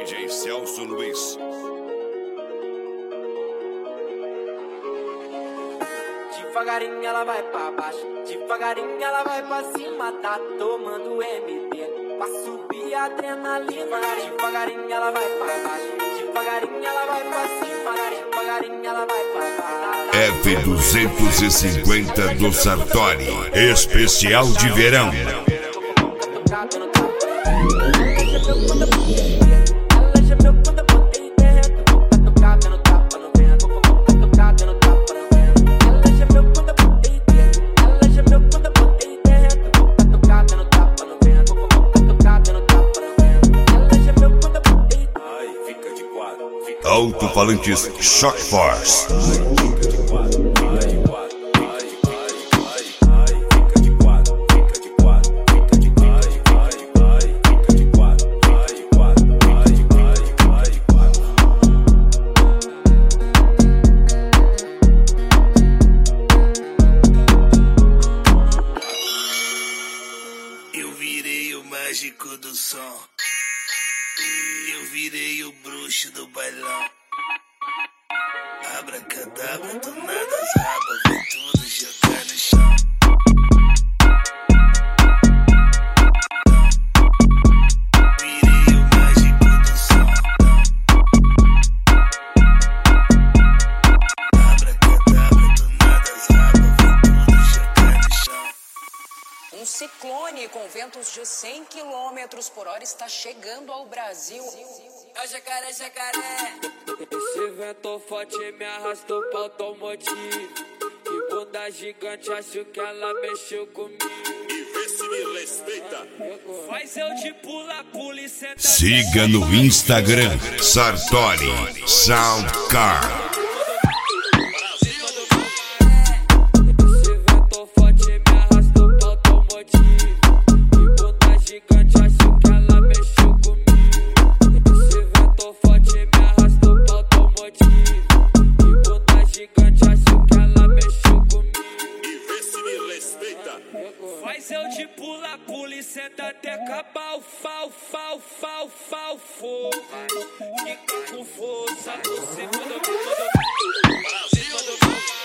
DJ Celso Luiz. Devagarinho ela vai pra baixo, devagarinho ela vai pra cima, tá tomando MD, pra subir a adrenalina. Devagarinho ela vai pra baixo, devagarinho ela vai pra cima, devagarinho ela vai pra baixo. F250 do Sartori, especial de verão. Alto-falantes Shock Force. Eu virei o mágico do som. Eu virei o bruxo do bailão. Abracadabra, do nada as rabas, vem tudo jogar no chão. Virei o mágico do som. Abracadabra, do nada as rabas, vem tudo jogar no chão. Um ciclone com ventos de 100 km por hora está chegando ao Brasil. É o jacaré, jacaré. Esse vento forte me arrastou pro automotivo. Que bunda gigante, acho que ela mexeu comigo. E vê se me respeita. Faz eu de pula, e senta. Siga no Instagram Sartori Soundcar. Esse vento forte me arrastou pro automotivo. Que bunda gigante, acho que ela mexeu comigo. Esse vento forte me arrastou pro automotivo. Que bunda gigante, acho que ela mexeu comigo. E vê se me respeita. Faz eu de pula, e senta até acabar o fal. Fica com força, você mandou.